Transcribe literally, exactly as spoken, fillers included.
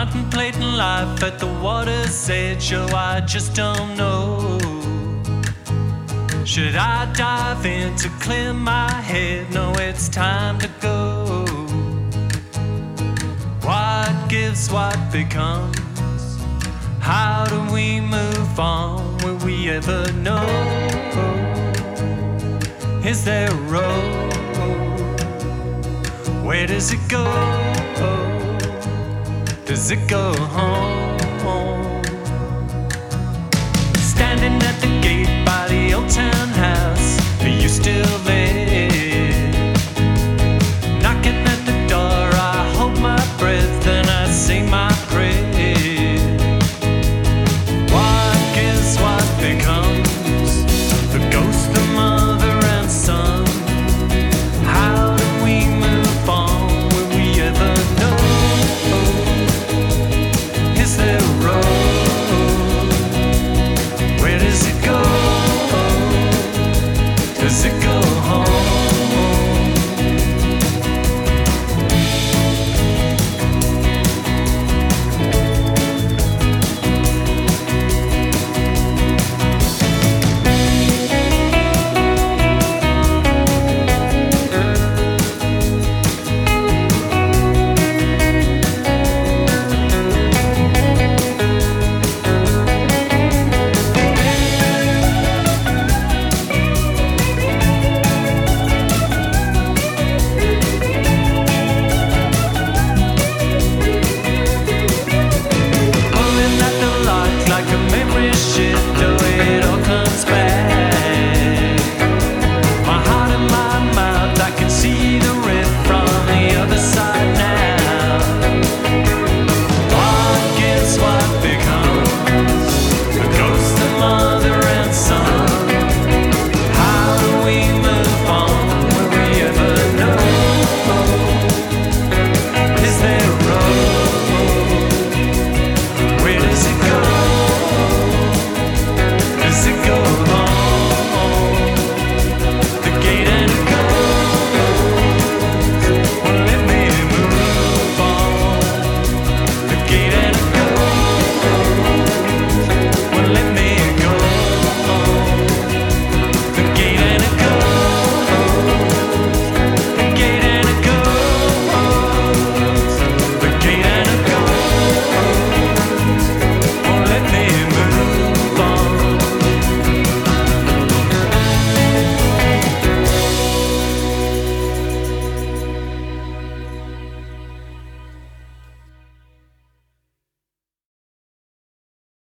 contemplating life at the water's edge. Oh, I just don't know. Should I dive in to clear my head? No, it's time to go. What gives, what becomes? How do we move on? Will we ever know? Is there a road? Where does it go? Does it go home? Standing at the gate by the old town